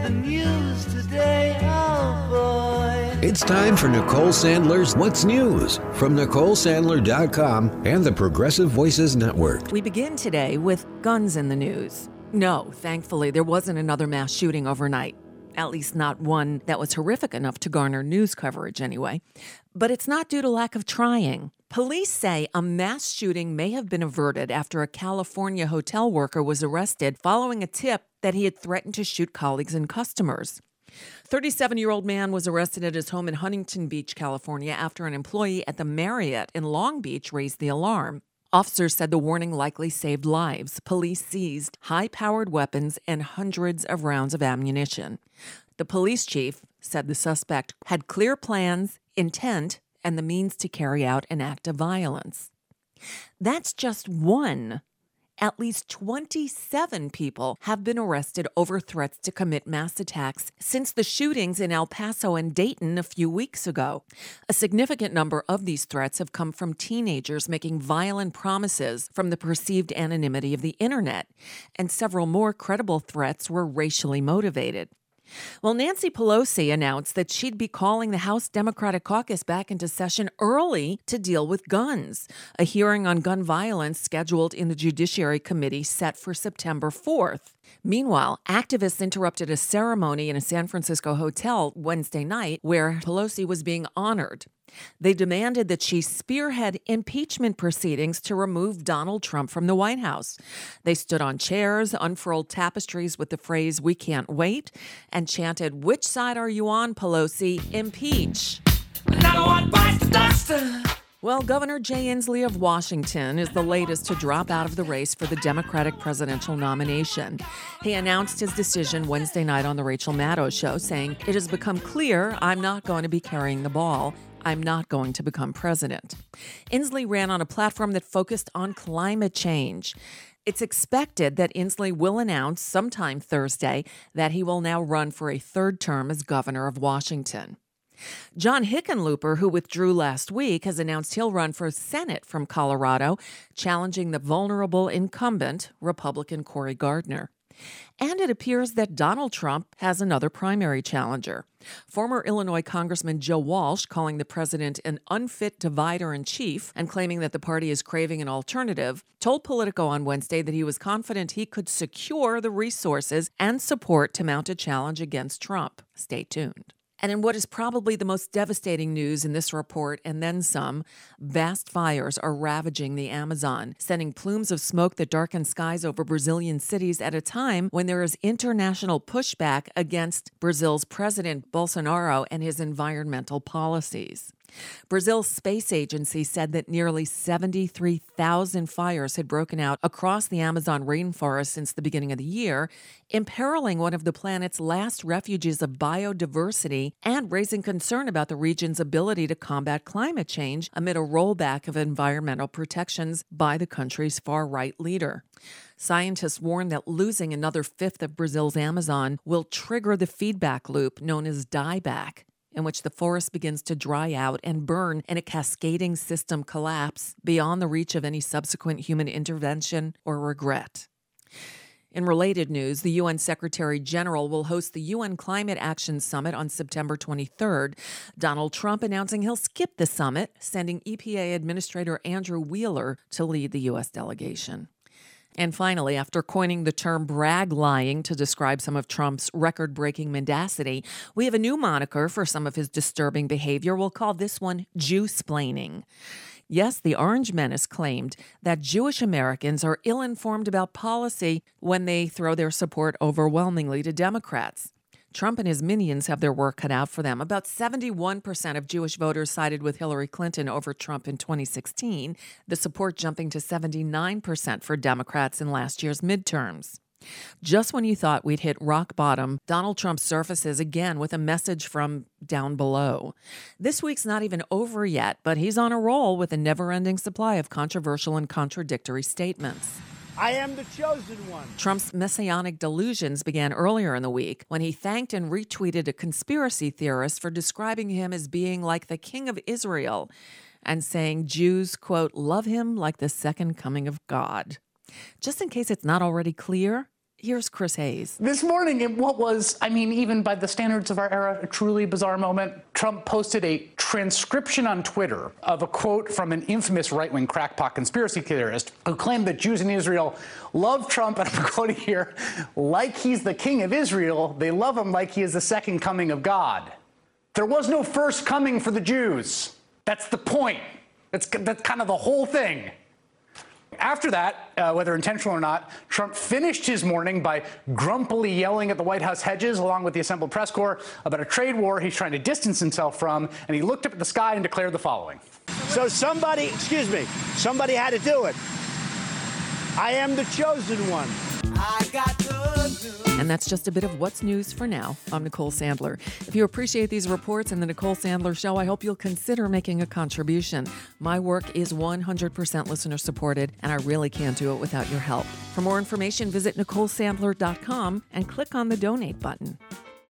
the news today, oh boy. It's time for Nicole Sandler's What's News from NicoleSandler.com and the Progressive Voices Network. We begin today with guns in the news. No, thankfully, there wasn't another mass shooting overnight. At least not one that was horrific enough to garner news coverage anyway. But it's not due to lack of trying. Police say a mass shooting may have been averted after a California hotel worker was arrested following a tip that he had threatened to shoot colleagues and customers. 37-year-old man was arrested at his home in Huntington Beach, California, after an employee at the Marriott in Long Beach raised the alarm. Officers said the warning likely saved lives. Police seized high-powered weapons and hundreds of rounds of ammunition. The police chief said the suspect had clear plans, intent, and the means to carry out an act of violence. That's just one. At least 27 people have been arrested over threats to commit mass attacks since the shootings in El Paso and Dayton a few weeks ago. A significant number of these threats have come from teenagers making violent promises from the perceived anonymity of the internet, and several more credible threats were racially motivated. Well, Nancy Pelosi announced that she'd be calling the House Democratic Caucus back into session early to deal with guns. A hearing on gun violence scheduled in the Judiciary Committee set for September 4th. Meanwhile, activists interrupted a ceremony in a San Francisco hotel Wednesday night where Pelosi was being honored. They demanded that she spearhead impeachment proceedings to remove Donald Trump from the White House. They stood on chairs, unfurled tapestries with the phrase, "We can't wait," and chanted, "Which side are you on, Pelosi? Impeach." Another one bites the dust. Well, Governor Jay Inslee of Washington is the latest to drop out of the race for the Democratic presidential nomination. He announced his decision Wednesday night on The Rachel Maddow Show, saying, "It has become clear I'm not going to be carrying the ball. I'm not going to become president." Inslee ran on a platform that focused on climate change. It's expected that Inslee will announce sometime Thursday that he will now run for a third term as governor of Washington. John Hickenlooper, who withdrew last week, has announced he'll run for Senate from Colorado, challenging the vulnerable incumbent, Republican Cory Gardner. And it appears that Donald Trump has another primary challenger. Former Illinois Congressman Joe Walsh, calling the president an unfit divider-in-chief and claiming that the party is craving an alternative, told Politico on Wednesday that he was confident he could secure the resources and support to mount a challenge against Trump. Stay tuned. And in what is probably the most devastating news in this report, and then some, vast fires are ravaging the Amazon, sending plumes of smoke that darken skies over Brazilian cities at a time when there is international pushback against Brazil's President Bolsonaro and his environmental policies. Brazil's space agency said that nearly 73,000 fires had broken out across the Amazon rainforest since the beginning of the year, imperiling one of the planet's last refuges of biodiversity and raising concern about the region's ability to combat climate change amid a rollback of environmental protections by the country's far-right leader. Scientists warn that losing another fifth of Brazil's Amazon will trigger the feedback loop known as dieback, in which the forest begins to dry out and burn in a cascading system collapse beyond the reach of any subsequent human intervention or regret. In related news, the UN Secretary General will host the UN Climate Action Summit on September 23rd. Donald Trump announcing he'll skip the summit, sending EPA Administrator Andrew Wheeler to lead the U.S. delegation. And finally, after coining the term brag lying to describe some of Trump's record-breaking mendacity, we have a new moniker for some of his disturbing behavior. We'll call this one Jew-splaining. Yes, the Orange Menace claimed that Jewish Americans are ill-informed about policy when they throw their support overwhelmingly to Democrats. Trump and his minions have their work cut out for them. About 71% of Jewish voters sided with Hillary Clinton over Trump in 2016, the support jumping to 79% for Democrats in last year's midterms. Just when you thought we'd hit rock bottom, Donald Trump surfaces again with a message from down below. This week's not even over yet, but he's on a roll with a never-ending supply of controversial and contradictory statements. I am the chosen one. Trump's messianic delusions began earlier in the week when he thanked and retweeted a conspiracy theorist for describing him as being like the King of Israel and saying Jews, quote, love him like the second coming of God. Just in case it's not already clear, Here's Chris Hayes. This morning, in what was, even by the standards of our era, a truly bizarre moment, Trump posted a transcription on Twitter of a quote from an infamous right-wing crackpot conspiracy theorist who claimed that Jews in Israel love Trump, and I'm quoting here, like he's the king of Israel. They love him like he is the second coming of God. There was no first coming for the Jews. That's the point. That's kind of the whole thing. After that, whether intentional or not, Trump finished his morning by grumpily yelling at the White House hedges, along with the assembled press corps, about a trade war he's trying to distance himself from, and he looked up at the sky and declared the following. So somebody had to do it. I am the chosen one. I got good news. And that's just a bit of what's news for now. I'm Nicole Sandler. If you appreciate these reports and the Nicole Sandler Show, I hope you'll consider making a contribution. My work is 100% listener supported, and I really can't do it without your help. For more information, visit NicoleSandler.com and click on the donate button.